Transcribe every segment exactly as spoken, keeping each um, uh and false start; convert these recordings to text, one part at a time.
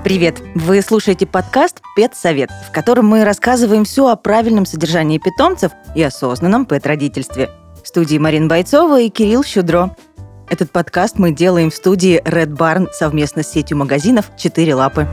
Привет! Вы слушаете подкаст «Пет-совет», в котором мы рассказываем все о правильном содержании питомцев и осознанном пет-родительстве. В студии Марина Бойцова и Кирилл Щудро. Этот подкаст мы делаем в студии Red Barn совместно с сетью магазинов «Четыре лапы».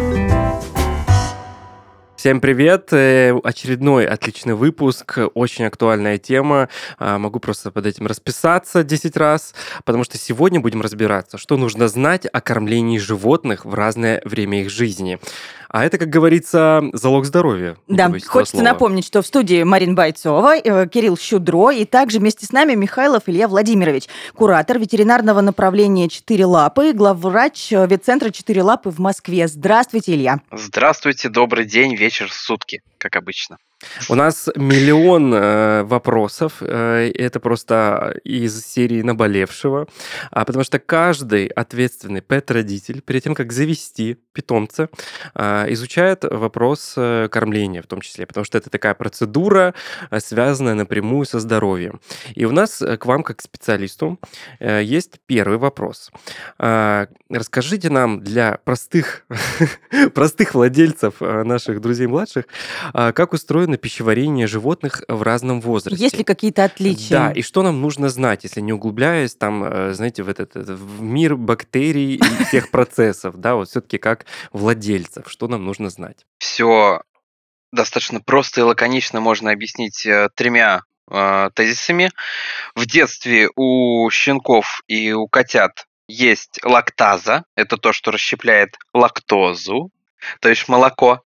Всем привет! Очередной отличный выпуск, очень актуальная тема. Могу просто под этим расписаться десять раз, потому что сегодня будем разбираться, что нужно знать о кормлении животных в разное время их жизни. А это, как говорится, залог здоровья. Да, хочется слова. напомнить, что в студии Марина Бойцова, Кирилл Щудро и также вместе с нами Михайлов Илья Владимирович, куратор ветеринарного направления «Четыре лапы», главврач ветцентра «Четыре лапы» в Москве. Здравствуйте, Илья. Здравствуйте, добрый день, вечер, сутки, как обычно. У нас миллион э, вопросов, э, это просто из серии наболевшего, а, потому что каждый ответственный пет-родитель перед тем, как завести питомца, э, изучает вопрос э, кормления в том числе, потому что это такая процедура, э, связанная напрямую со здоровьем. И у нас э, к вам, как к специалисту, э, есть первый вопрос. Э, расскажите нам для простых, простых владельцев, э, наших друзей-младших, э, как устроено пищеварение животных в разном возрасте. Есть ли какие-то отличия? Да, и что нам нужно знать, если не углубляясь там, знаете, в этот в мир бактерий и всех процессов, да, вот все-таки как владельцев, что нам нужно знать? Все достаточно просто и лаконично можно объяснить тремя э, тезисами. В детстве у щенков и у котят есть лактаза, это то, что расщепляет лактозу, то есть молоко.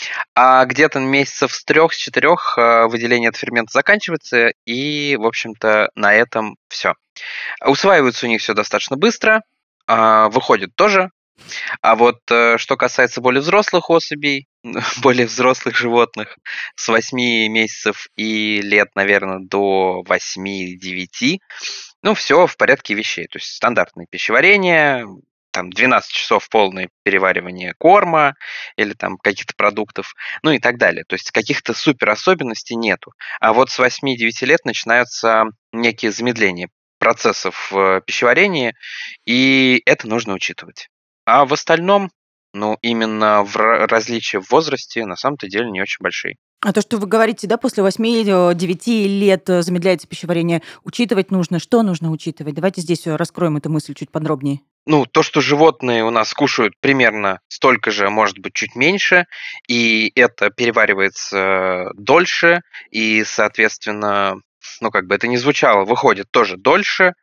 А где-то месяцев с трех, с четырех выделение этого фермента заканчивается, и, в общем-то, на этом все. Усваивается у них все достаточно быстро, выходит тоже. А вот что касается более взрослых особей, более взрослых животных, с восьми месяцев и лет, наверное, до восьми-девяти, ну, все в порядке вещей. То есть стандартное пищеварение, там двенадцать часов полное переваривание корма или там каких-то продуктов, ну и так далее. То есть каких-то супер особенностей нету. А вот с восьми-девяти лет начинаются некие замедления процессов в пищеварении, и это нужно учитывать. А в остальном, ну, именно в различия в возрасте на самом-то деле не очень большие. А то, что вы говорите, да, после восьми-девяти лет замедляется пищеварение, учитывать нужно. Что нужно учитывать? Давайте здесь раскроем эту мысль чуть подробнее. Ну, то, что животные у нас кушают примерно столько же, может быть, чуть меньше, и это переваривается дольше, и, соответственно, ну, как бы это ни звучало, выходит тоже дольше,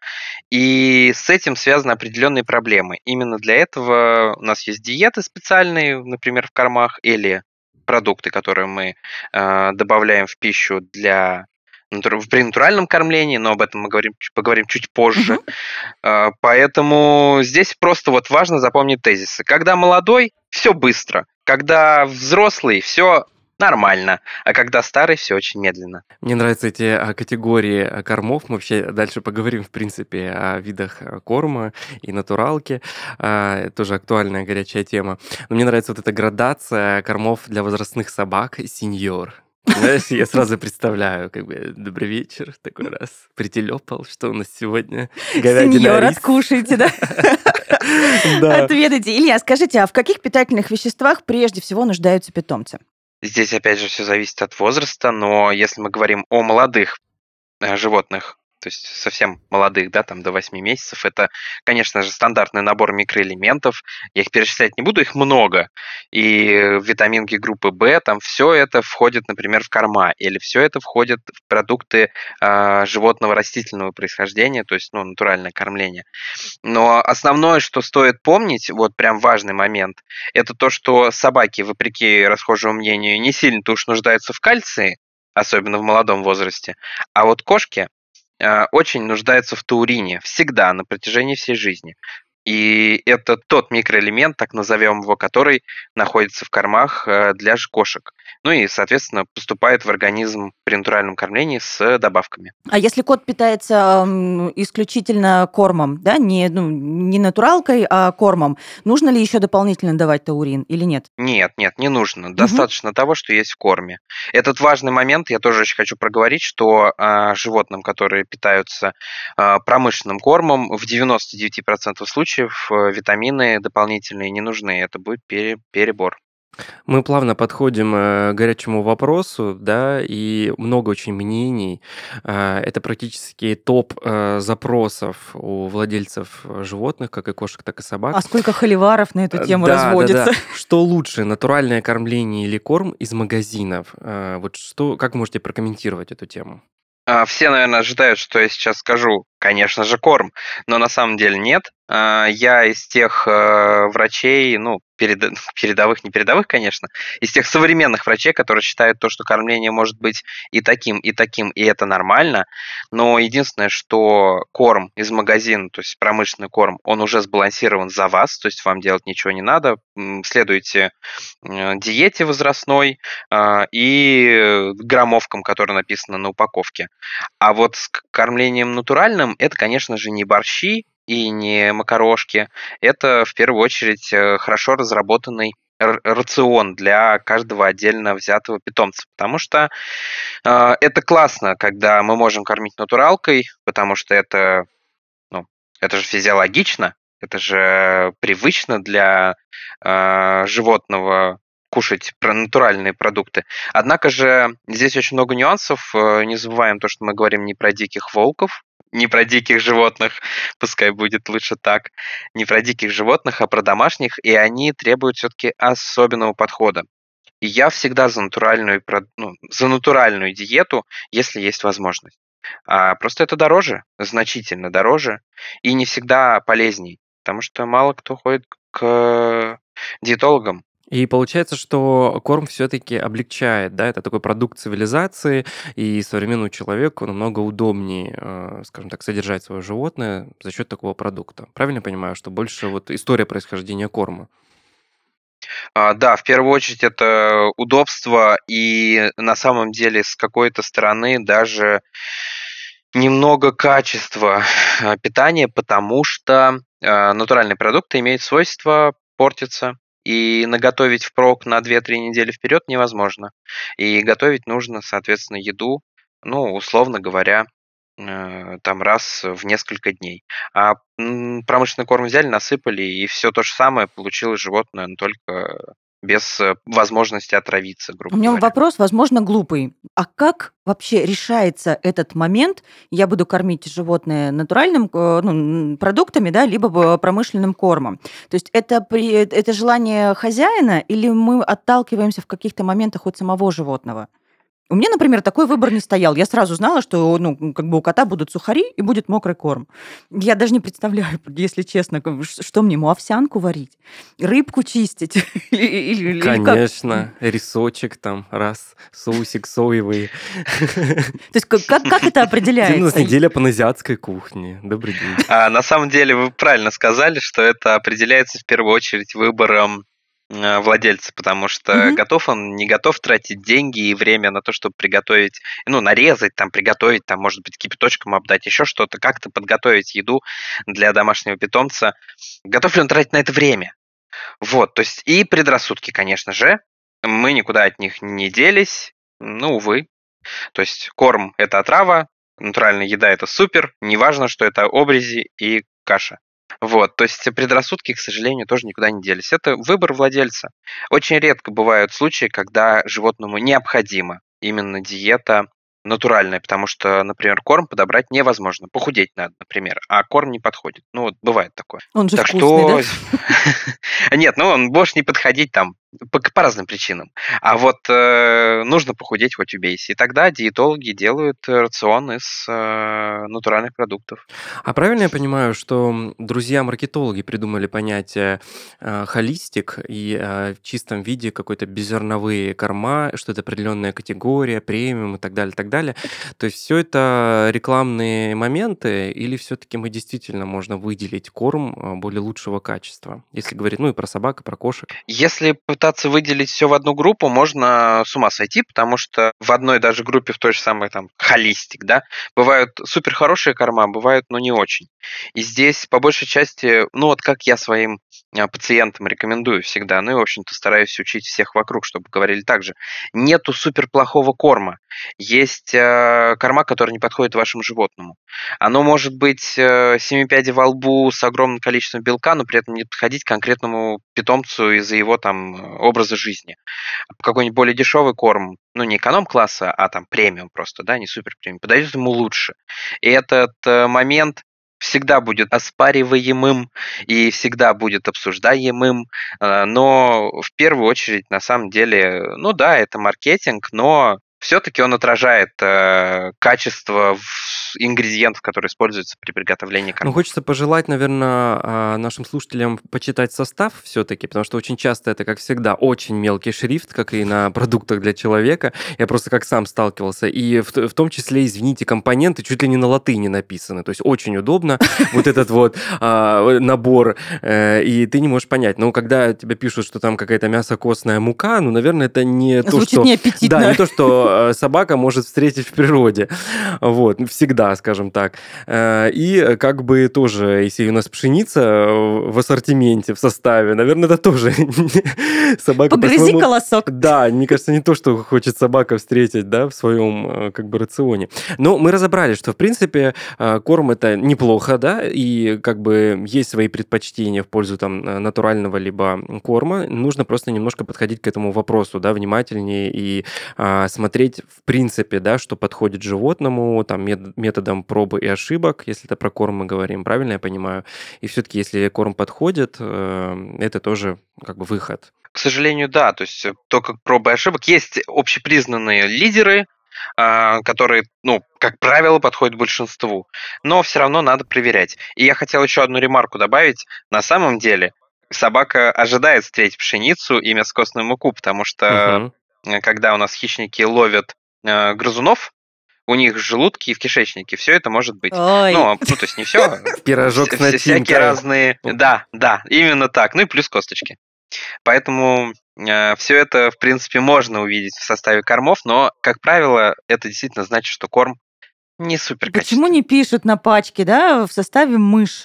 и с этим связаны определенные проблемы. Именно для этого у нас есть диеты специальные, например, в кормах, или продукты, которые мы э, добавляем в пищу для при натуральном кормлении, но об этом мы говорим, поговорим чуть позже. Uh-huh. Поэтому здесь просто вот важно запомнить тезисы. Когда молодой, все быстро. Когда взрослый, все нормально. А когда старый, все очень медленно. Мне нравятся эти категории кормов. Мы вообще дальше поговорим, в принципе, о видах корма и натуралки. Тоже актуальная горячая тема. Но мне нравится вот эта градация кормов для возрастных собак «Сеньор». Знаешь, я сразу представляю, как бы, добрый вечер, такой раз, прителепал, что у нас сегодня говядина, Сеньор, рис. откушайте, да? Отведайте. Илья, скажите, а в каких питательных веществах прежде всего нуждаются питомцы? Здесь, опять же, все зависит от возраста, но если мы говорим о молодых животных, то есть совсем молодых, да, там до восьми месяцев, это, конечно же, стандартный набор микроэлементов. Я их перечислять не буду, их много. И витаминки группы В, там все это входит, например, в корма, или все это входит в продукты э, животного растительного происхождения, то есть, ну, натуральное кормление. Но основное, что стоит помнить, вот прям важный момент, это то, что собаки, вопреки расхожему мнению, не сильно-то уж нуждаются в кальции, особенно в молодом возрасте, а вот кошки очень нуждается в таурине всегда, на протяжении всей жизни. И это тот микроэлемент, так назовем его, который находится в кормах для кошек. Ну и, соответственно, поступает в организм при натуральном кормлении с добавками. А если кот питается э, исключительно кормом, да, не, ну, не натуралкой, а кормом, нужно ли еще дополнительно давать таурин или нет? Нет, нет, не нужно. Достаточно угу. того, что есть в корме. Этот важный момент я тоже очень хочу проговорить, что э, животным, которые питаются э, промышленным кормом, в девяноста девяти процентах случаев случаев э, витамины дополнительные не нужны. Это будет пере- перебор. Мы плавно подходим э, к горячему вопросу, да, и много очень мнений. А, Это практически топ э, запросов у владельцев э, животных, как и кошек, так и собак. А сколько холиваров на эту Э, тему Да, да, разводится? да. Что лучше, натуральное кормление или корм из магазинов? Э, Вот что, как можете прокомментировать эту тему? А, Все, наверное, ожидают, что я сейчас скажу, конечно же, корм, но на самом деле нет. А, Я из тех э, врачей, ну, перед- передовых, не передовых, конечно, из тех современных врачей, которые считают то, что кормление может быть и таким, и таким, и это нормально. Но единственное, что корм из магазина, то есть промышленный корм, он уже сбалансирован за вас, то есть вам делать ничего не надо. М, Следуйте э, диете возрастной а, и граммовкам, которые написаны на упаковке. А вот с к- кормлением натуральным это, конечно же, не борщи и не макарошки. Это в первую очередь э, хорошо разработанный р- рацион для каждого отдельно взятого питомца. Потому что э, это классно, когда мы можем кормить натуралкой, потому что это, ну, это же физиологично, это же привычно для э, животного кушать про натуральные продукты. Однако же здесь очень много нюансов. Э, Не забываем то, что мы говорим не про диких волков, не про диких животных, пускай будет лучше так, не про диких животных, а про домашних, и они требуют все-таки особенного подхода. И я всегда за натуральную, прод- ну, за натуральную диету, если есть возможность. А просто это дороже, значительно дороже, и не всегда полезней, потому что мало кто ходит к диетологам. И получается, что корм все-таки облегчает, да, это такой продукт цивилизации, и современному человеку намного удобнее, э, скажем так, содержать свое животное за счет такого продукта. Правильно я понимаю, что больше вот история происхождения корма? А, Да, в первую очередь это удобство, и на самом деле с какой-то стороны даже немного качества а, питания, потому что а, натуральные продукты имеют свойство портиться. И наготовить впрок на две-три недели вперед невозможно. И готовить нужно, соответственно, еду, ну, условно говоря, э, там раз в несколько дней. А м, промышленный корм взяли, насыпали, и все то же самое получилось животное, но только без э, возможности отравиться, У грубо меня говоря. вопрос, возможно, глупый. А как вообще решается этот момент? Я буду кормить животное натуральным э, ну, м, продуктами, да, либо б- промышленным кормом. То есть это, при- это желание хозяина или мы отталкиваемся в каких-то моментах от самого животного? У меня, например, такой выбор не стоял. Я сразу знала, что, ну, как бы у кота будут сухари и будет мокрый корм. Я даже не представляю, если честно, как бы, ш- что мне ему овсянку варить, рыбку чистить или, или- или как? Конечно, рисочек там, раз, соусик соевый. То есть как, как, как это Где у нас определяется? неделя паназиатской кухни. Добрый день. А на самом деле вы правильно сказали, что это определяется в первую очередь выбором э, владельца, потому что Мгм. готов он, не готов тратить деньги и время на то, чтобы приготовить, ну, нарезать, там, приготовить, там, может быть, кипяточком обдать, еще что-то, как-то подготовить еду для домашнего питомца. Готов ли он тратить на это время? Вот, то есть и предрассудки, конечно же, мы никуда от них не делись, ну, увы. То есть корм – это отрава, натуральная еда – это супер, неважно, что это обрези и каша. Вот, то есть предрассудки, к сожалению, тоже никуда не делись. Это выбор владельца. Очень редко бывают случаи, когда животному необходима именно диета натуральная, потому что, например, корм подобрать невозможно. Похудеть надо, например, а корм не подходит. Ну, вот бывает такое. Он же Так вкусный, да? что... Нет, ну он может не подходить там по, по разным причинам. А вот э, нужно похудеть, хоть убейся. И тогда диетологи делают э, рацион из э, натуральных продуктов. А правильно я понимаю, что м, друзья-маркетологи придумали понятие э, холистик и э, в чистом виде какой-то беззерновые корма, что это определенная категория, премиум и так далее, так далее. То есть все это рекламные моменты, или все-таки мы действительно можно выделить корм э, более лучшего качества, если говорить, ну и про собак, и про кошек. Если пытаться выделить все в одну группу, можно с ума сойти, потому что в одной даже группе, в той же самой там холистик, да, бывают супер хорошие корма, бывают, но не очень. И здесь по большей части, ну вот как я своим а, пациентам рекомендую всегда, ну и, в общем-то, стараюсь учить всех вокруг, чтобы говорили так же. Нету супер плохого корма. Есть э, корма, который не подходит вашему животному. Оно может быть э, семи пядей во лбу с огромным количеством белка, но при этом не подходить конкретному питомцу из-за его там э, образа жизни. Какой-нибудь более дешевый корм, ну не эконом-класса, а там премиум просто, да, не супер премиум, подойдет ему лучше. И этот э, момент всегда будет оспариваемым и всегда будет обсуждаемым, э, но в первую очередь, на самом деле, ну да, это маркетинг, но все-таки он отражает э, качество в- ингредиентов, которые используются при приготовлении Ну, кормов. хочется пожелать, наверное, нашим слушателям почитать состав все-таки, потому что очень часто это, как всегда, очень мелкий шрифт, как и на продуктах для человека. Я просто как сам сталкивался. И в, т- в том числе, извините, компоненты чуть ли не на латыни написаны. То есть очень удобно вот этот вот а, набор, э, и ты не можешь понять. Но когда тебе пишут, что там какая-то мясо-костная мука, ну, наверное, это не то, Звучит что... неаппетитно. Да, не то, что э, собака может встретить в природе. Вот, всегда, скажем так. Э, И как бы тоже, если у нас пшеница в ассортименте, в составе, наверное, это тоже собака Погрызи по-своему... колосок. Да, мне кажется, не то, что хочет собака встретить, да, в своем э, как бы рационе. Но мы разобрались, что, в принципе, э, корм это неплохо, да, и как бы есть свои предпочтения в пользу там э, натурального либо корма. Нужно просто немножко подходить к этому вопросу, да, внимательнее и а, смотреть, в принципе, да, что подходит животному, там, мет- методом пробы и ошибок, если это про корм мы говорим, правильно я понимаю? И все-таки, если корм подходит, э, это тоже как бы выход. К сожалению, да. То есть э, то, как пробы и ошибок. Есть общепризнанные лидеры, а, которые, ну, как правило, подходят большинству. Но все равно надо проверять. И я хотел еще одну ремарку добавить. На самом деле собака ожидает встретить пшеницу и мясокостную муку, потому что Мгм. э, когда у нас хищники ловят э, грызунов, у них в желудке и в кишечнике все это может быть. Ой, Ну, ну то есть не все, Пирожок с всякие начинкой. разные. Да, да, именно так. Ну и плюс косточки. Поэтому все это, в принципе, можно увидеть в составе кормов, но, как правило, это действительно значит, что корм не супер почему качественный. не пишут на пачке, да, в составе мышь?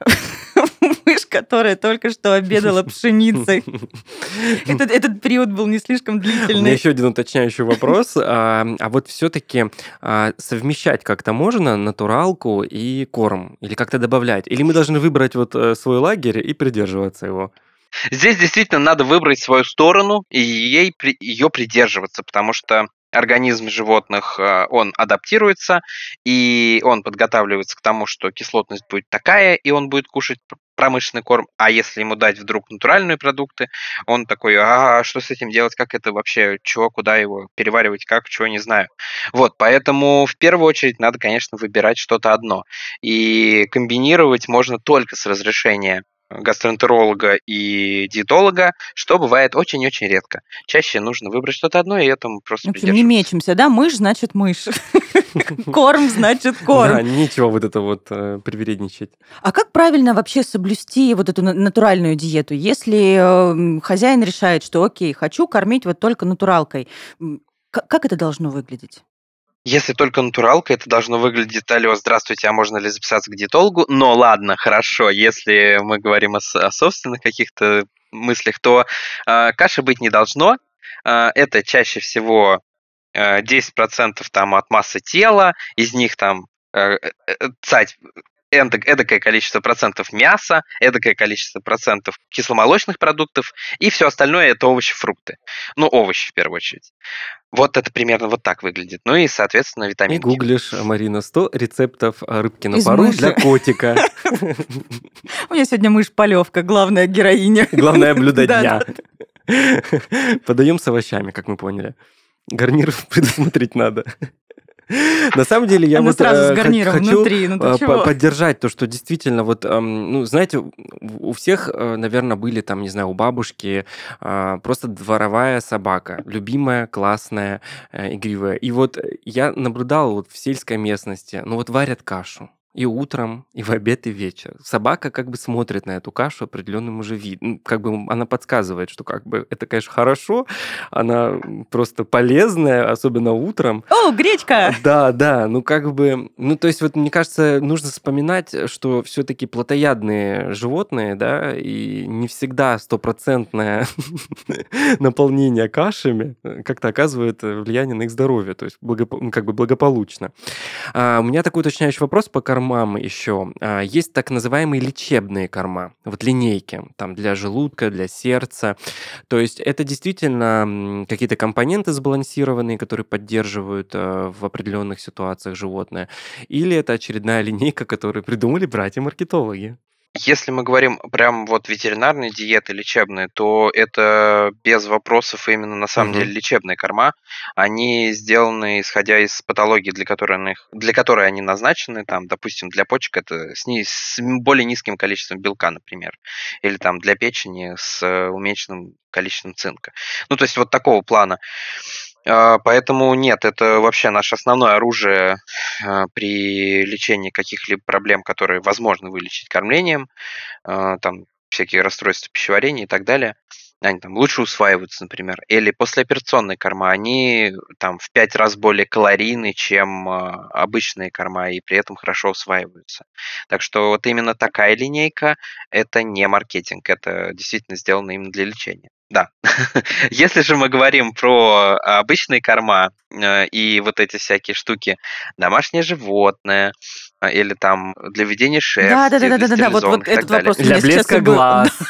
Мышь, которая только что обедала пшеницей. Этот, этот период был не слишком У меня длительный. еще один уточняющий вопрос. А, а вот все-таки совмещать как-то можно натуралку и корм? Или как-то добавлять? Или мы должны выбрать вот э, свой лагерь и придерживаться его? Здесь действительно надо выбрать свою сторону и ей, при- ее придерживаться, потому что организм животных, э, он адаптируется, и он подготавливается к тому, что кислотность будет такая, и он будет кушать пр- промышленный корм, а если ему дать вдруг натуральные продукты, он такой, а что с этим делать, как это вообще, чего, куда его переваривать, как, чего, не знаю. Вот, поэтому в первую очередь надо, конечно, выбирать что-то одно, и комбинировать можно только с разрешения гастроэнтеролога и диетолога, что бывает очень-очень редко. Чаще нужно выбрать что-то одно и этому просто В общем, не придерживаться. мечемся, да? Мышь значит мышь. Корм значит Да, корм. нечего вот это вот э, привередничать. А как правильно вообще соблюсти вот эту на- натуральную диету? Если э, хозяин решает, что окей, хочу кормить вот только натуралкой, м, к- как это должно выглядеть? Если только натуралка, это должно выглядеть: алло, здравствуйте, а можно ли записаться к диетологу? Но ладно, хорошо, если мы говорим о, с- о собственных каких-то мыслях, то э, каши быть не должно. Э, это чаще всего э, десять процентов там от массы тела, из них там э, э, э, цать эдак- эдакое количество процентов мяса, эдакое количество процентов кисломолочных продуктов, и все остальное это овощи, фрукты. Ну, овощи в первую очередь. Вот это примерно вот так выглядит. Ну и, соответственно, И витаминки. гуглишь, Марина, сто рецептов а, рыбки на Из пару мыши. для котика. У меня сегодня мышь-полевка, главная героиня. Главное блюдо Да, дня. да. Подаем с овощами, как мы поняли. Гарнир предусмотреть надо. На самом деле, я Она вот сразу с э, хо- гарниром хочу внутри, ну ты э, по- чего? поддержать то, что действительно, вот, эм, ну, знаете, у у всех, наверное, были там, не знаю, у бабушки а, просто дворовая собака, любимая, классная, э, игривая. И вот я наблюдал вот в сельской местности, ну вот варят кашу. и утром, и в обед, и вечер. Собака как бы смотрит на эту кашу определенным уже видом. Как бы она подсказывает, что как бы это, конечно, хорошо, она просто полезная, особенно утром. О, гречка! Да, да, ну как бы, ну то есть вот мне кажется, нужно вспоминать, что все-таки плотоядные животные, да, и не всегда стопроцентное наполнение кашами как-то оказывает влияние на их здоровье, то есть благоп- как бы благополучно. А, у меня такой уточняющий вопрос по кормам еще. А, есть так называемые лечебные корма, вот линейки, там для желудка, для сердца. То есть это действительно м, какие-то компоненты сбалансированные, которые поддерживают э, в определенных ситуациях животное, или это очередная линейка, которую придумали братья-маркетологи? Если мы говорим прям вот ветеринарные диеты лечебные, то это без вопросов именно на самом деле Мгм. лечебные корма. Они сделаны исходя из патологии, для которой, они, для которой они назначены. Там, допустим, для почек это с, ни- с м- более низким количеством белка, например. Или там для печени с э, уменьшенным количеством цинка. Ну, то есть вот такого плана. А, Поэтому нет, это вообще наше основное оружие а, при лечении каких-либо проблем, которые возможно вылечить кормлением, а, там всякие расстройства пищеварения и так далее. Они там лучше усваиваются, например. Или послеоперационные корма, они там в пять раз более калорийны, чем а, обычные корма, и при этом хорошо усваиваются. Так что вот именно такая линейка– это не маркетинг, это действительно сделано именно для лечения. Да. Если же мы говорим про обычные корма э, и вот эти всякие штуки, домашнее животное а, или там для ведения шерсти, для Да-да-да-да-да-да, вот, стерилизованных вот и так этот далее, вопрос у Для меня сейчас и блеска был. Да. глаз.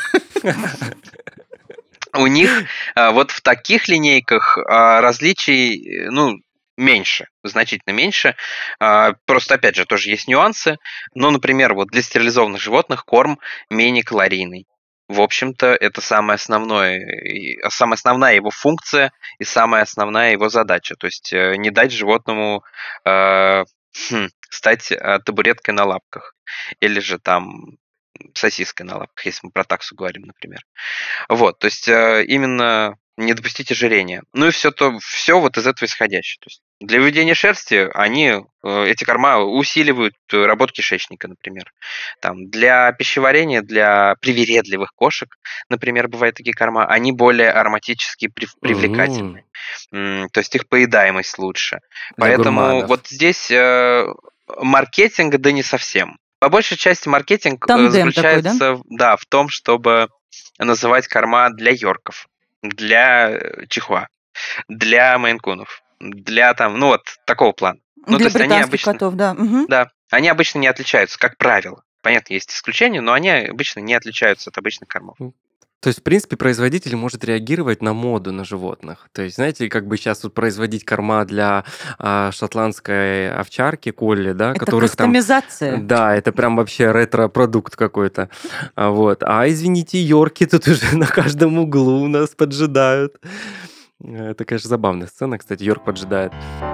у них а, вот в таких линейках а, различий, э, ну, меньше, значительно меньше. А, Просто, опять же, тоже есть нюансы. Но, например, вот для стерилизованных животных корм менее калорийный. В общем-то, это самое основное, и- а, самая основная его функция и самая основная его задача. То есть э, не дать животному э, хм, стать э, табуреткой на лапках. Или же там сосиской на лапках, если мы про таксу говорим, например. Вот, то есть э, именно не допустить ожирения. Ну и все то, все вот из этого исходящее. То есть для выведения шерсти они, э, эти корма усиливают э, работу кишечника, например. Там, для пищеварения, для привередливых кошек, например, бывают такие корма, они более ароматически прив- М, привлекательны. М, То есть их поедаемость лучше. Для Поэтому гурманов. вот здесь э, маркетинг, да не совсем. По большей части маркетинг э, Тандем такой, да? заключается, в- да, в том, чтобы называть корма для йорков, для э, чихуа, для мейн-кунов, для там, ну вот такого плана. Ну, то Для есть они британских обычно, котов, да. Мгм. да, они обычно не отличаются, как правило. Понятно, есть исключения, но они обычно не отличаются от обычных кормов. М. То есть, в принципе, производитель может реагировать на моду на животных. То есть, знаете, как бы сейчас вот производить корма для а, шотландской овчарки Колли, да, Это которых там, кастомизация. да, это прям вообще ретро-продукт какой-то. А, Вот. А извините, Йорки тут уже на каждом углу нас поджидают. Э, Это, конечно, забавная сцена, кстати, Йорк поджидает.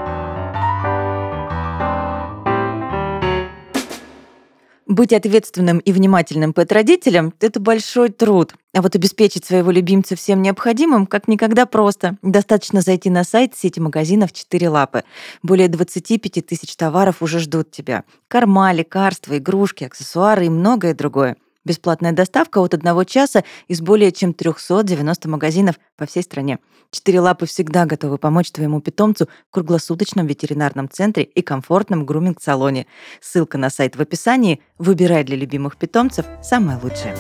Быть ответственным и внимательным пэт-родителем– это большой труд. А вот обеспечить своего любимца всем необходимым как никогда просто. Достаточно зайти на сайт сети магазинов «Четыре лапы». Более двадцати пяти тысяч товаров уже ждут тебя. Корма, лекарства, игрушки, аксессуары и многое другое. Бесплатная доставка от одного часа из более чем трёхсот девяноста магазинов по всей стране. «Четыре лапы» всегда готовы помочь твоему питомцу в круглосуточном ветеринарном центре и комфортном груминг-салоне. Ссылка на сайт в описании. Выбирай для любимых питомцев самое лучшее.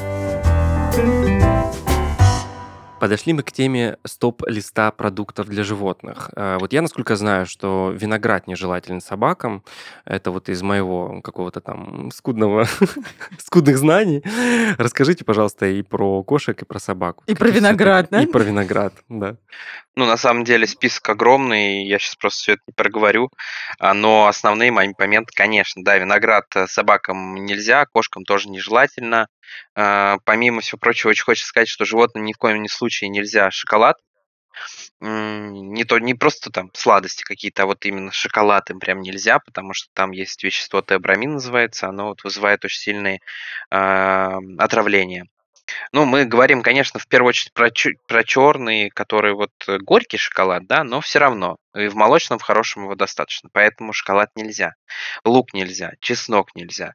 Подошли мы к теме стоп-листа продуктов для животных. А, Вот я, насколько знаю, что виноград нежелателен собакам. Это вот из моего какого-то там скудного, скудных знаний. Расскажите, пожалуйста, и про кошек, и про собак. Вот И про какие виноград, все-таки... И да? про виноград, да. Ну, на самом деле список огромный, я сейчас просто все это не проговорю, а, но основные мои моменты, конечно, да, виноград э, собакам нельзя, кошкам тоже нежелательно. А, Помимо всего прочего, очень хочется сказать, что животным ни в коем ни случае нельзя шоколад. М, Не то, не просто там сладости какие-то, а вот именно шоколад им прям нельзя, потому что там есть вещество теобрамин называется, оно вот вызывает очень сильные а, отравления. Ну, мы говорим, конечно, в первую очередь про, чу- про черный, который вот э, горький шоколад, да, но все равно. И в молочном в хорошем его достаточно. Поэтому шоколад нельзя. Лук нельзя, чеснок нельзя.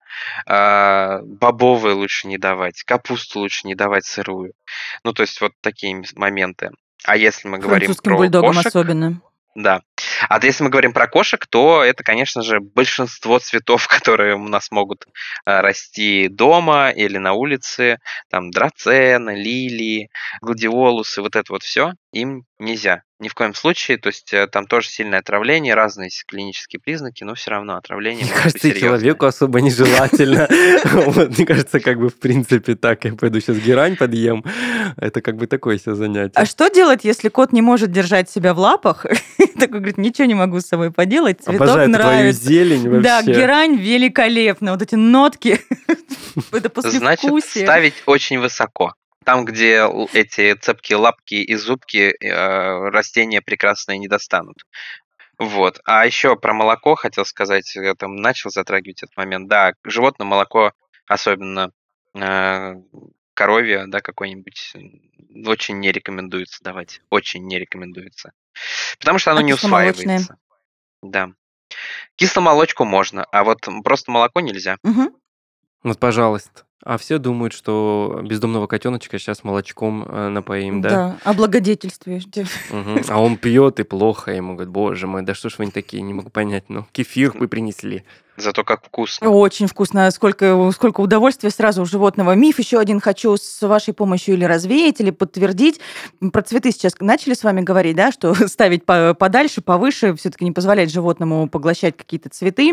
а, Бобовые лучше не давать, капусту лучше не давать сырую. Ну, то есть вот такие м- моменты. А если мы говорим Французским про бульдогам кошек, особенно. да. А вот если мы говорим про кошек, то это, конечно же, большинство цветов, которые у нас могут а, расти дома или на улице. Там драцены, лилии, гладиолусы, вот это вот все им нельзя. Ни в коем случае. То есть э, там тоже сильное отравление, разные есть клинические признаки, но все равно отравление Мне может быть кажется, и серьезное. человеку особо нежелательно. Вот, мне кажется, как бы в принципе так. Я пойду сейчас герань подъем. Это как бы такое себе А занятие. что делать, если кот не может держать себя в лапах? Такой говорит, ничего не могу с собой поделать, цветок Обожаю эту твою нравится. зелень Да, вообще. герань великолепно. Вот эти нотки, это Значит, послевкусие. ставить очень высоко. Там, где л- эти цепкие лапки и зубки э, растения прекрасные не достанут. Вот. А еще про молоко хотел сказать, я там начал затрагивать этот момент. Да, животное молоко, особенно э, коровье, да, какое-нибудь, м, очень не рекомендуется давать. Очень не рекомендуется. Потому что оно А не кисломолочные? усваивается. Да. Кисломолочку можно, а вот м, просто молоко нельзя. Мгм. Вот, пожалуйста. А все думают, что бездомного котеночка сейчас молочком э, напоим, да? Да, облагодетельствуешь. Мгм. А он пьет и плохо. Ему говорят, боже мой, да что ж вы не такие, не могу понять. Ну, кефир вы принесли. Зато как вкусно. Очень вкусно. Сколько, сколько удовольствия сразу у животного. Миф еще один хочу с вашей помощью или развеять, или подтвердить. М, Про цветы сейчас начали с вами говорить, да, что ставить по- подальше, повыше, все-таки не позволять животному поглощать какие-то цветы.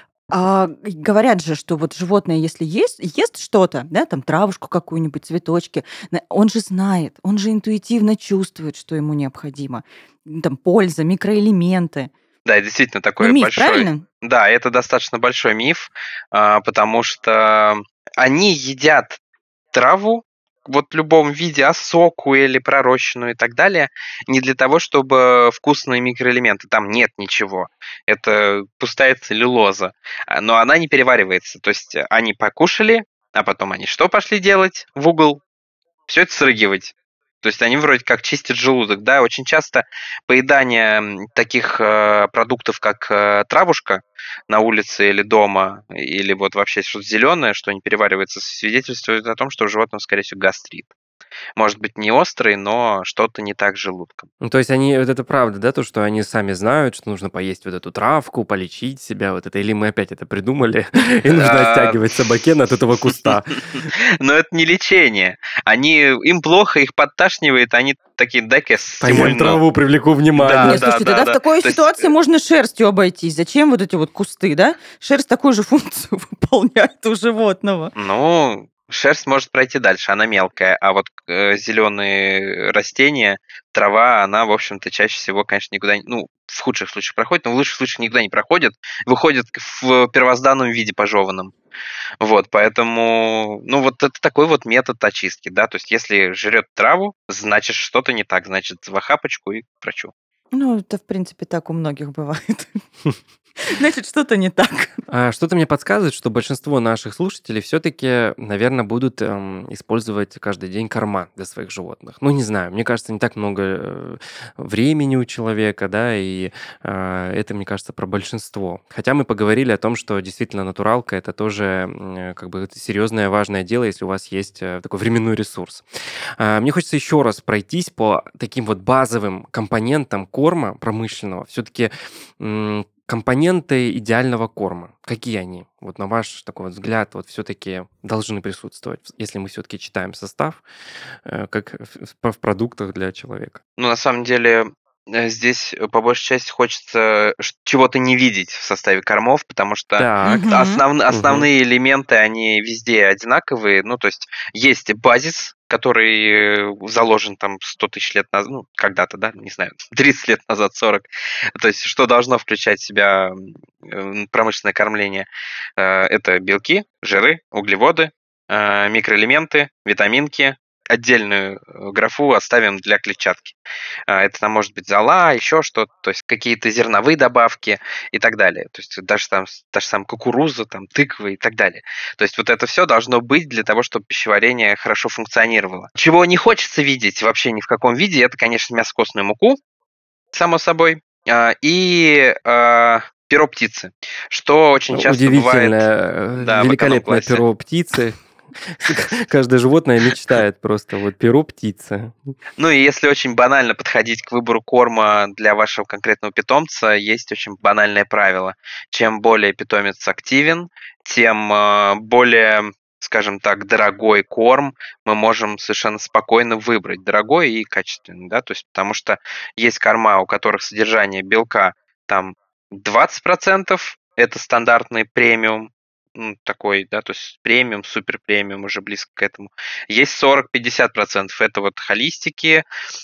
А говорят же, что вот животное, если есть, ест что-то, да, там травушку какую-нибудь, цветочки, на- он же знает, он же интуитивно чувствует, что ему необходимо. М, Там польза, микроэлементы. Да, это действительно Ну, такой миф, большой. правильно? Да, это достаточно большой миф, а, потому что они едят траву вот в любом виде, осоку или пророщенную и так далее, не для того, чтобы вкусные микроэлементы. Там нет ничего. Это пустая целлюлоза. А, Но она не переваривается. То есть они покушали, а потом они что пошли делать? В угол все это срыгивать. То есть они вроде как чистят желудок, да. Очень часто поедание м, таких э, продуктов, как э, травушка на улице или дома, или вот вообще что-то зеленое, что не переваривается, свидетельствует о том, что у животного, скорее всего, гастрит. Может быть, не острый, но что-то не так с желудком. Ну, то есть они, вот это правда, да, то, что они сами знают, что нужно поесть вот эту травку, полечить себя, вот это, или мы опять это придумали, и нужно А, оттягивать собакен от этого куста. Но это не лечение. Они, им плохо, их подташнивает, они такие, дай-ка я Поем стимульну. траву, привлеку Да, внимание. Нет, да, слушайте, да, тогда в да. такой То есть ситуации можно шерстью обойтись. Зачем вот эти вот кусты, да? Шерсть такую же функцию выполняет у животного. Ну, шерсть может пройти дальше, она мелкая, а вот э, зеленые растения, трава, она, в общем-то, чаще всего, конечно, никуда не, ну, в худших случаях проходит, но в лучших случаях никуда не проходит, выходит в первозданном виде пожеванном. Вот, поэтому, ну, вот это такой вот метод очистки, да, то есть если жрет траву, значит, что-то не так, значит, в охапочку и к врачу. Ну, это, в принципе, так у многих бывает. Значит, что-то не так. А что-то мне подсказывает, что большинство наших слушателей все-таки, наверное, будут эм, использовать каждый день корма для своих животных. Ну, не знаю, мне кажется, не так много э, времени у человека, да, и э, это, мне кажется, про большинство. Хотя мы поговорили о том, что действительно натуралка это тоже м, э, как бы серьезное, важное дело, если у вас есть э, такой временной ресурс. А, Мне хочется еще раз пройтись по таким вот базовым компонентам корма промышленного. Все-таки компоненты идеального корма. Какие они? Вот на ваш такой вот взгляд, вот все-таки должны присутствовать, если мы все-таки читаем состав, э, как в, в продуктах для человека. Ну, на самом деле, э, здесь э, по большей части хочется ш- чего-то не видеть в составе кормов, потому что Так. Мгм. основ- Мгм. основные элементы, они везде одинаковые. Ну, то есть есть базис, который э, заложен там сто тысяч лет назад, ну, когда-то, да, не знаю, тридцать лет назад, сорок. То есть что должно включать в себя м, э, промышленное кормление? Э, Это белки, жиры, углеводы, э, микроэлементы, витаминки, отдельную графу оставим для клетчатки. Это там может быть зола, еще что-то, то есть какие-то зерновые добавки и так далее. То есть даже там даже сам кукуруза, там тыквы и так далее. То есть вот это все должно быть для того, чтобы пищеварение хорошо функционировало. Чего не хочется видеть вообще ни в каком виде, это, конечно, мясокостную муку, само собой, и перо птицы, что очень часто бывает... Удивительное, да, великолепное перо птицы. Каждое животное мечтает просто, вот перо птицы. Ну и если очень банально подходить к выбору корма для вашего конкретного питомца, есть очень банальное правило. Чем более питомец активен, тем э, более, скажем так, дорогой корм мы можем совершенно спокойно выбрать. Дорогой и качественный, да, то есть потому что есть корма, у которых содержание белка там двадцать процентов, это стандартный премиум, ну, такой, да, то есть премиум, супер премиум, уже близко к этому. Есть сорок-пятьдесят процентов, это вот холистики,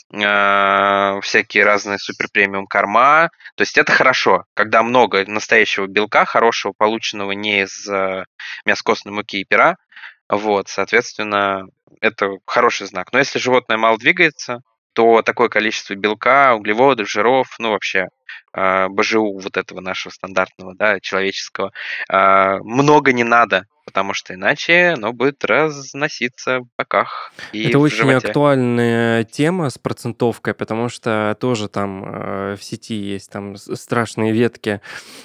э, всякие разные супер премиум корма, то есть это хорошо, когда много настоящего белка, хорошего, полученного не из э, мясокостной муки и пера, вот, соответственно, это хороший знак. Но если животное мало двигается, то такое количество белка, углеводов, жиров, ну вообще э, БЖУ вот этого нашего стандартного, да, человеческого, э, много не надо, потому что иначе оно будет разноситься в боках и Это в очень животе. актуальная тема с процентовкой, потому что тоже там э, в сети есть там с- страшные ветки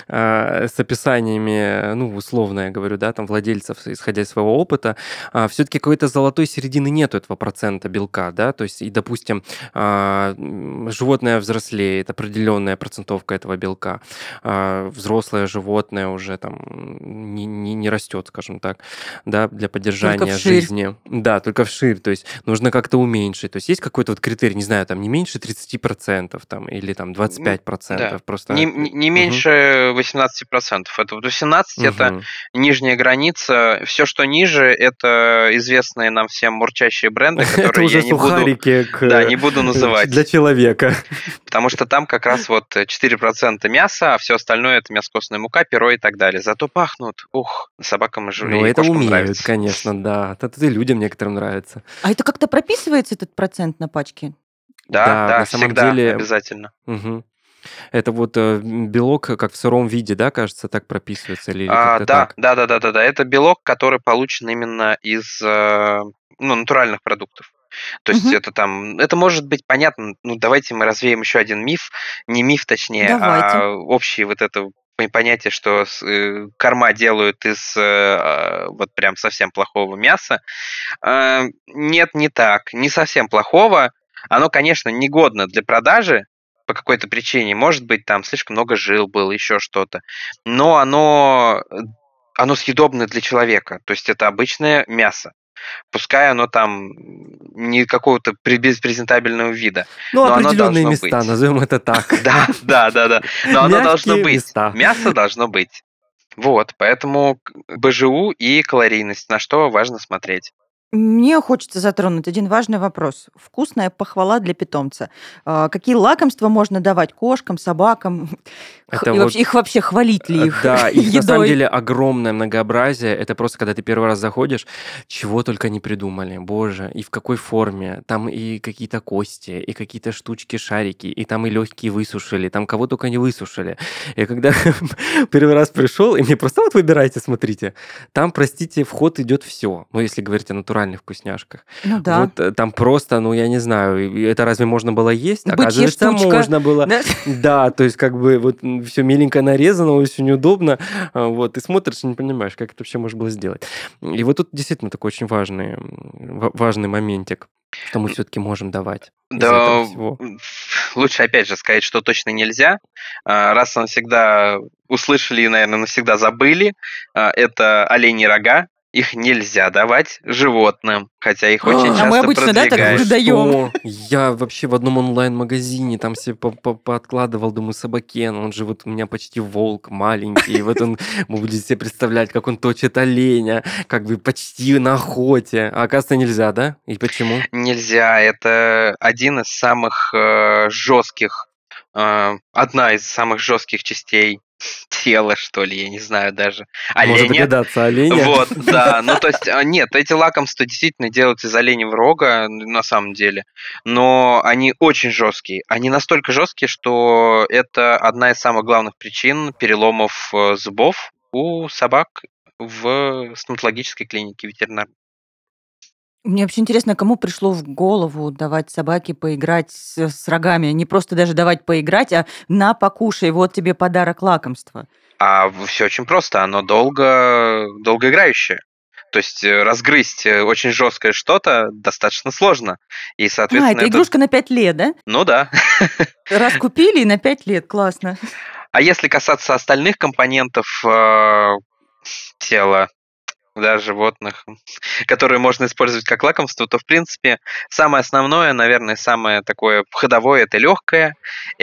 э, с описаниями, ну, условно я говорю, да, там владельцев, исходя из своего опыта, все-таки какой-то золотой середины нету этого процента белка, да, то есть, и, допустим, а, м, животное взрослеет, определенная процентовка этого белка, а, взрослое животное уже там м, не, не, не растет, скажем так, да, для поддержания вширь. жизни. Да, только вширь, то есть нужно как-то уменьшить. То есть есть какой-то вот критерий, не знаю, там не меньше тридцать процентов там, или там двадцать пять Да, процентов, просто... не, э, не не мгм, меньше восемнадцати процентов. Это вот восемнадцать это мгм. нижняя граница. Все, что ниже, это известные нам всем мурчащие бренды, Это которые уже я не буду, сухарики да, к, не буду э, ч- для называть, человека. потому что там как раз вот четыре процента мяса, а все остальное это мясокостная мука, перо и так далее. Зато пахнут, ух, собакам и жу- Ну, и это кошкам умеют, нравится. конечно, да. Это и людям некоторым нравится. А это как-то прописывается, этот процент на пачке? Да, Да, да, на самом всегда, деле, обязательно. мгм. Это вот э, м, белок, э, как в сыром виде, да, кажется, так прописывается или, или А, как-то да, так. да, да, да, да, да. Это белок, который получен именно из э, ну, натуральных продуктов. То есть Мгм. это там, это может быть понятно. Ну, давайте мы развеем еще один миф, не миф, точнее, Давайте. а общее вот это пон- понятие, что с- э, корма делают из э, а, вот прям совсем плохого мяса. А, Нет, не так, не совсем плохого. Оно, конечно, негодно для продажи по какой-то причине. Может быть, там слишком много жил было, еще что-то. Но оно, э, оно съедобно для человека. То есть это обычное мясо. Пускай оно там не какого-то при- безпрезентабельного вида, Ну, но оно определенные должно места, быть. назовем это так. Да, да, да, да. Но оно должно Мягкие быть. места. Мясо должно быть. Вот, поэтому к- БЖУ и калорийность, на что важно смотреть. Мне хочется затронуть один важный вопрос. Вкусная похвала для питомца. А, Какие лакомства можно давать кошкам, собакам? Х- Это И вообще вот, их вообще хвалить ли э, их да, их на самом едой? деле огромное многообразие. Это просто, когда ты первый раз заходишь, чего только не придумали, боже, и в какой форме. Там и какие-то кости, и какие-то штучки, шарики, и там и легкие высушили, там кого только не высушили. Я когда первый раз пришел, и мне просто вот выбирайте, смотрите, там, простите, вход идет все. Ну, если говорить о натуральных вкусняшках. Ну да. Вот э, там просто, ну, я не знаю, и это разве можно было есть? Бычья Оказывается, штучка. можно было. Да? Да, то есть как бы вот все миленько нарезано, очень удобно, а, вот, и смотришь и не понимаешь, как это вообще можно было сделать. И вот тут действительно такой очень важный, м, ва- важный моментик, что мы все-таки можем давать из этого Да, всего. м, лучше опять же сказать, что точно нельзя. А, Раз навсегда услышали и, наверное, навсегда забыли, а, это оленьи рога. Их нельзя давать животным, хотя их очень А мы часто обычно, да, так Да вы продвигают. даем. что? Я вообще в одном онлайн-магазине там себе по- по- пооткладывал, думаю, собакен, он же вот у меня почти волк маленький, и вот он, вы будете себе представлять, как он точит оленя, как бы почти на охоте. А оказывается, нельзя, да? И почему? Нельзя. Это один из самых э, жестких, э, одна из самых жестких частей тело, что ли, я не знаю даже. Можно Оленя. догадаться, оленя. Вот, да. Ну, то есть, а, нет, эти лакомства действительно делают из оленевого рога, н- на самом деле. Но они очень жесткие. Они настолько жесткие, что это одна из самых главных причин переломов э, зубов у собак в стоматологической клинике ветеринарной. Мне вообще интересно, кому пришло в голову давать собаке поиграть с, с рогами. Не просто даже давать поиграть, а на, покушай, вот тебе подарок лакомства. А все очень просто, оно долго, долгоиграющее. То есть э, разгрызть э, очень жесткое что-то достаточно сложно. И, А, соответственно, это это... игрушка на пять лет, да? Ну да. Раз купили и на пять лет, классно. А если касаться остальных компонентов э, тела, да, животных, которые можно использовать как лакомство, то, в принципе, самое основное, наверное, самое такое ходовое – это легкое,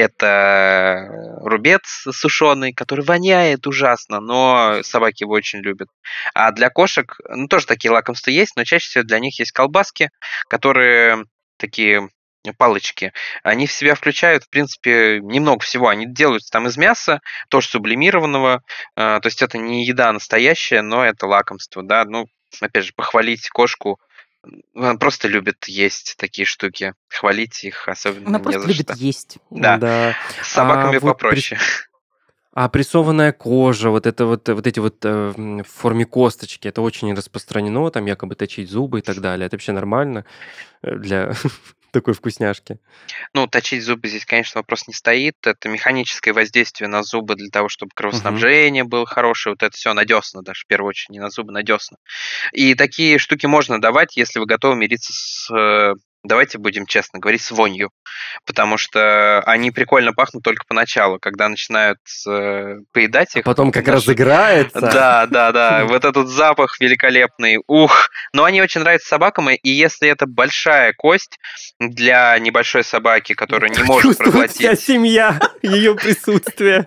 это рубец сушеный, который воняет ужасно, но собаки его очень любят. А для кошек, ну, тоже такие лакомства есть, но чаще всего для них есть колбаски, которые такие палочки, они в себя включают, в принципе, немного всего. Они делаются там из мяса, тоже сублимированного, а, то есть это не еда настоящая, но это лакомство, да. Ну, опять же, похвалить кошку, м, она просто любит есть такие штуки. Хвалить их особенно Она не просто за любит что. есть. Да, Да. с А собаками вот прис- попроще. а прессованная кожа, вот это вот, э, вот эти вот э, м, в форме косточки, это очень распространено, там якобы точить зубы и так далее. Это вообще нормально э, для такой вкусняшки? Ну, точить зубы здесь, конечно, вопрос не стоит. Это механическое воздействие на зубы для того, чтобы Мгм. кровоснабжение было хорошее. Вот это все на десна даже, в первую очередь, не на зубы, на десна. И такие штуки можно давать, если вы готовы мириться с, э, давайте будем честно говорить, с вонью. Потому что они прикольно пахнут только поначалу, когда начинают э, поедать А их. потом как Наши... разыграется. Да, да, да, вот этот запах великолепный, ух. Но они очень нравятся собакам, и если это большая кость для небольшой собаки, которая не может Чувствует вся проглотить, семья ее присутствие.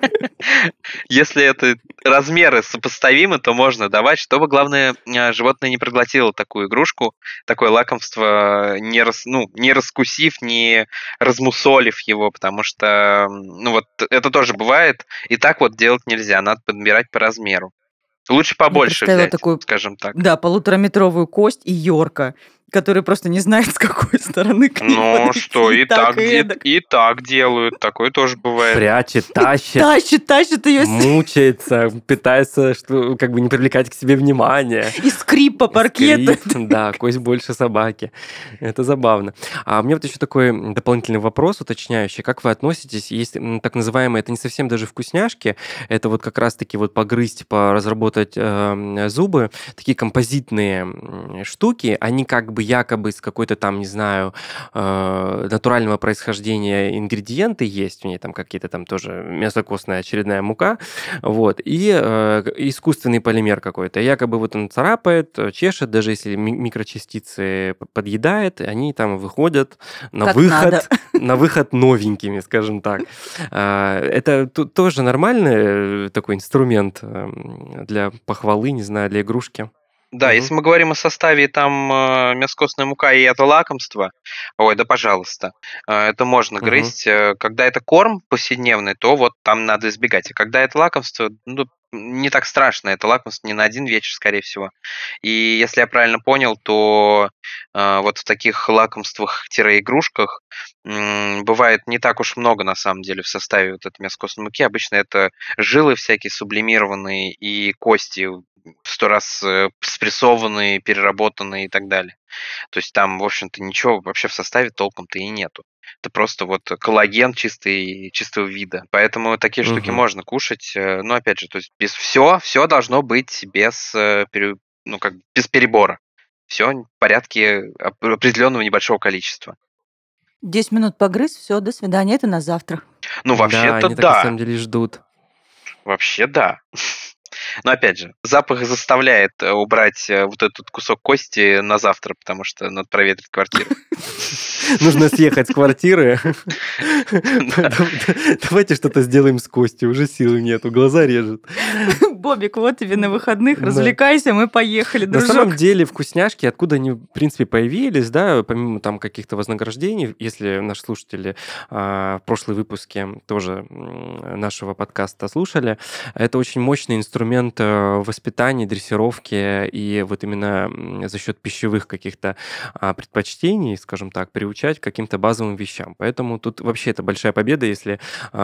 если это размеры сопоставимы, то можно давать, чтобы, главное, а, животное не проглотило такую игрушку, такое лакомство, не, рас, ну, не раскусив, не размусолив его, потому что, м, ну вот, это тоже бывает, и так вот делать нельзя, надо подбирать по размеру. Лучше Я побольше представила взять, такую, скажем так. да, полутораметровую кость и Йорка, который просто не знает, с какой стороны к ней Ну подойти. что, и так, так, и и, эдак. и так делают, такое тоже бывает. Прячет, И тащит, тащит, тащит ее мучается, пытается что, как бы не привлекать к себе внимания. и скрип по паркету. Скрип, да, кость больше собаки. Это забавно. А у меня вот еще такой м, дополнительный вопрос уточняющий. Как вы относитесь, есть м, так называемые, это не совсем даже вкусняшки, это вот как раз-таки вот погрызть, поразработать э, зубы, такие композитные м, штуки, они как бы якобы из какой-то там, не знаю, э, натурального происхождения ингредиенты есть, в ней там какие-то там тоже мясокостная очередная мука, вот, и э, искусственный полимер какой-то. Якобы вот он царапает, э, чешет, даже если ми- микрочастицы п- подъедает, они там выходят на Как надо. выход, на выход новенькими, скажем так. А, Это ту- тоже нормальный э, такой инструмент эм, для похвалы, не знаю, для игрушки. Да, Мгм. если мы говорим о составе, там э, мясокостная мука и это лакомство, ой, да пожалуйста, э, это можно Мгм. грызть. Э, Когда это корм повседневный, то вот там надо избегать. А когда это лакомство, ну, не так страшно, это лакомство не на один вечер, скорее всего. И если я правильно понял, то э, вот в таких лакомствах-игрушках м, бывает не так уж много, на самом деле, в составе вот этой мясокостной муки. Обычно это жилы всякие сублимированные и кости в сто раз э, спрессованные, переработанные и так далее. То есть там, в общем-то, ничего вообще в составе толком-то и нету. Это просто вот коллаген чистый, чистого вида. Поэтому такие штуки Мгм. можно кушать. э, Но опять же, то есть без все, все должно быть без, э, пере- ну, как бы без перебора. Все в порядке оп- определенного небольшого количества. десять минут погрыз, все, до свидания, это на завтра. Ну, Да, вообще-то они так на да. самом деле ждут. Вообще да. Но опять же, запах заставляет э, убрать э, вот этот кусок кости на завтра, потому что надо проветрить квартиру. Нужно съехать с квартиры. Да. Давайте что-то сделаем с костью, уже силы нету, глаза режет. Бобик, вот тебе на выходных, Да. развлекайся, мы поехали, На самом дружок. деле вкусняшки, откуда они, в принципе, появились, да, помимо там каких-то вознаграждений, если наши слушатели а, в прошлые выпуски тоже м, нашего подкаста слушали, это очень мощный инструмент э, воспитания, дрессировки и вот именно м, за счет пищевых каких-то а, предпочтений, скажем так, приучать к каким-то базовым вещам. Поэтому тут вообще это большая победа, если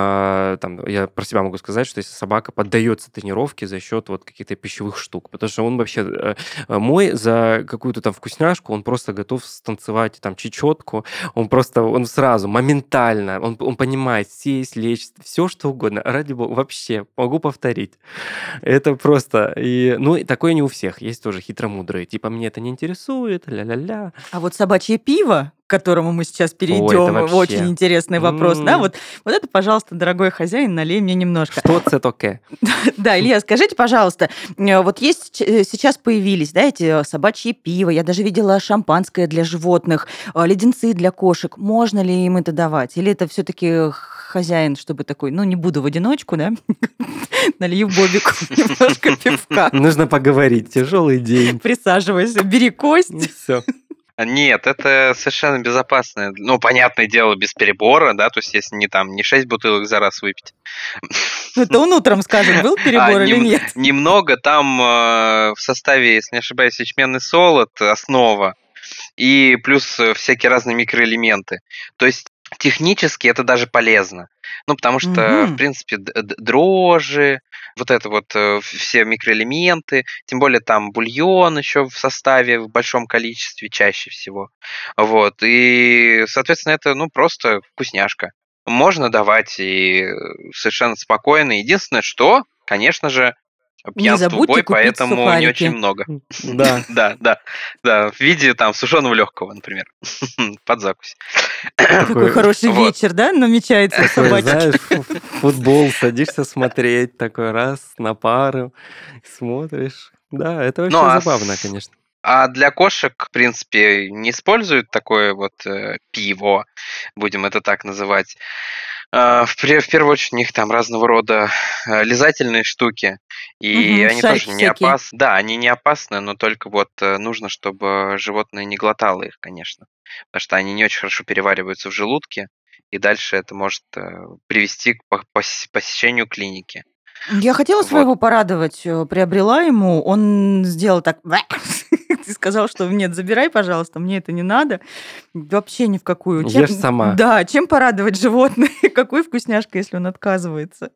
а, там, я про себя могу сказать, что если собака поддается тренировке за счет вот каких-то пищевых штук, потому что он вообще э, э, мой за какую-то там вкусняшку, он просто готов станцевать там чечетку, он просто, он сразу, моментально, он, он понимает сесть, лечь, все что угодно, ради бога, вообще, могу повторить. Это просто, и, ну, и такое не у всех, есть тоже хитромудрые, типа, мне это не интересует, ля-ля-ля. А вот собачье пиво, к которому мы сейчас Ой, это перейдем, вообще. очень интересный вопрос, да, М. вот, вот это, пожалуйста, дорогой хозяин, налей мне немножко. Что это такое? Да, Илья, скажите, пожалуйста, э, вот есть ч- э, сейчас появились, да, эти э, собачьи пиво, я даже видела шампанское для животных, э, леденцы для кошек. Можно ли им это давать? Или это все-таки хозяин, чтобы такой, ну, не буду в одиночку, да, налью Бобику немножко пивка. Нужно поговорить, тяжелый день. Присаживайся, бери кость. Все. Нет, это совершенно безопасно. Ну, понятное дело, без перебора, да, то есть если не там не шесть бутылок за раз выпить. Ну, это он утром скажет, был перебор А, или нем- нет. Немного там э, в составе, если не ошибаюсь, ячменный солод, основа, и плюс э, всякие разные микроэлементы. То есть технически это даже полезно. Ну, потому что, в Мгм. принципе, д- д- дрожжи, вот это вот э, все микроэлементы, тем более там бульон еще в составе в большом количестве чаще всего. Вот. И, соответственно, это, ну, просто вкусняшка. Можно давать и э, совершенно спокойно. Единственное, что, конечно же, Не пьянство в забудьте бой, купить поэтому не очень сухарики. много. Да. Да, да, да, в виде там сушеного легкого, например, под закусь. Какой Такой, хороший Вот. вечер, да, намечается у такой, собачки. знаешь, фу- футбол, садишься смотреть, такой раз на пару, смотришь. Да, это Ну, вообще а, забавно, с- конечно. а для кошек, в принципе, не используют такое вот э, пиво, будем это так называть. А, в, пре- в первую очередь у них там разного рода э, лизательные штуки, и Мгм, они шарики тоже не всякие. опасны. Да, они не опасны, но только вот э, нужно, чтобы животное не глотало их, конечно, потому что они не очень хорошо перевариваются в желудке, и дальше это может э, привести к по- пос- посещению клиники. Я хотела Вот. своего порадовать, э, приобрела ему, он сделал так, ты сказал, что нет, забирай, пожалуйста, мне это не надо, вообще ни в какую. Чем, Ешь сама. да, чем порадовать животное, какой вкусняшка, если он отказывается.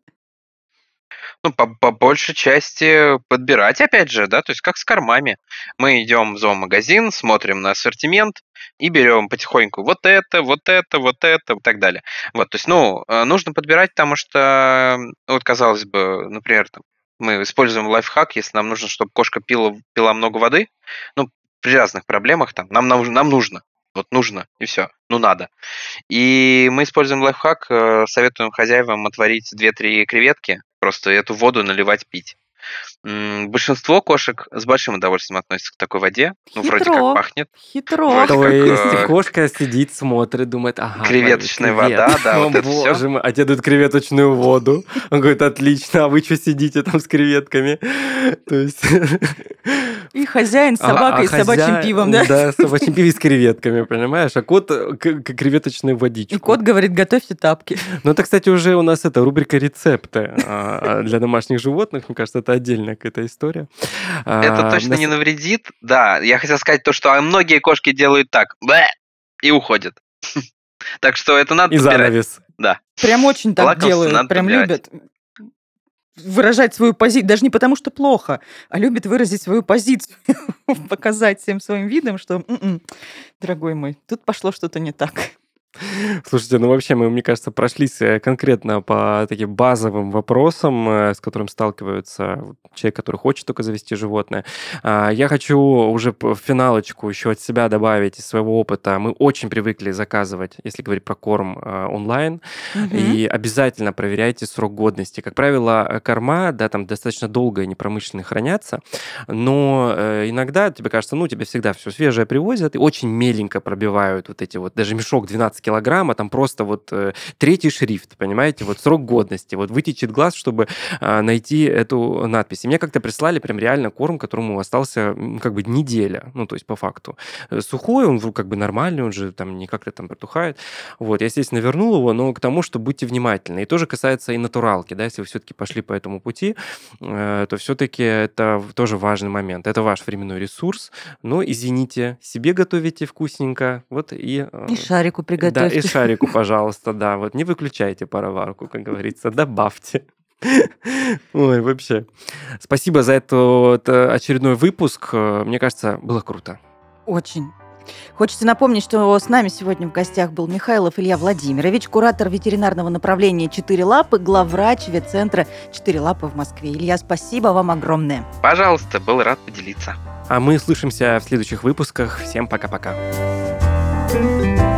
Ну, по, по большей части подбирать, опять же, да, то есть как с кормами. Мы идем в зоомагазин, смотрим на ассортимент и берем потихоньку вот это, вот это, вот это и так далее. Вот, то есть, ну, э, нужно подбирать, потому что, м, вот, казалось бы, например, там, мы используем лайфхак, если нам нужно, чтобы кошка пила, пила много воды, ну, при разных проблемах, там, нам, нам, нам нужно, вот нужно, и все, ну надо. И мы используем лайфхак, э, советуем хозяевам отварить две-три креветки, просто эту воду наливать пить. М, Большинство кошек с большим удовольствием относятся к такой воде. Ну, вроде как Хитро, пахнет, хитро. вроде То как есть э, кошка сидит, смотрит, думает, ага, креветочная кревет. вода, да, О, вот это все. боже мой, а тебе дают креветочную воду. Он говорит, отлично, а вы что сидите там с креветками? То есть... И хозяин с А- собакой а и с собачьим хозя- пивом, да? Да, с собачьим пивом и с креветками, понимаешь? А кот э, к, к креветочной водичку. И кот говорит, готовьте тапки. Ну, это, кстати, уже у нас это рубрика рецепты а, для домашних животных. Мне кажется, это отдельная какая-то история. Это А, точно на не с- навредит. Да, я хотел сказать то, что многие кошки делают так, бэ, и уходят. Так что это надо И подбирать. занавес. Да. Прям очень так Лакомство делают, надо прям подбирать. любят выражать свою позицию, даже не потому что плохо, а любят выразить свою позицию, показать всем своим видом, что, «М-м, дорогой мой, тут пошло что-то не так. Слушайте, ну вообще мы, мне кажется, прошлись э, конкретно по таким базовым вопросам, э, с которым сталкиваются вот человек, который хочет только завести животное. А, Я хочу уже п- в финалочку еще от себя добавить из своего опыта. Мы очень привыкли заказывать, если говорить про корм, э, онлайн, Мгм. и обязательно проверяйте срок годности. Как правило, э, корма, да, там достаточно долго и непромышленно хранятся, но э, иногда тебе кажется, ну, тебе всегда все свежее привозят, и очень меленько пробивают вот эти вот, даже мешок двенадцать двадцать килограмм, а там просто вот э, третий шрифт, понимаете, вот срок годности, вот вытечет глаз, чтобы э, найти эту надпись. И мне как-то прислали прям реально корм, которому остался м, как бы неделя, ну, то есть по факту. Э, Сухой, он вроде как бы нормальный, он же там не как-то там протухает. Вот, я, естественно, вернул его, но к тому, что будьте внимательны. И тоже касается и натуралки, да, если вы все-таки пошли по этому пути, э, то все-таки это тоже важный момент. Это ваш временной ресурс, но, извините, себе готовите вкусненько, вот и... э, И шарику да, и приготовьте. шарику, пожалуйста, да, вот не выключайте пароварку, как говорится, добавьте. Ой, вообще. Спасибо за этот э, очередной выпуск. Э, Мне кажется, было круто. Очень. Хочется напомнить, что с нами сегодня в гостях был Михайлов Илья Владимирович, куратор ветеринарного направления «Четыре лапы», главврач ветцентра «Четыре лапы» в Москве. Илья, спасибо вам огромное. Пожалуйста, был рад поделиться. А мы слышимся в следующих выпусках. Всем пока-пока.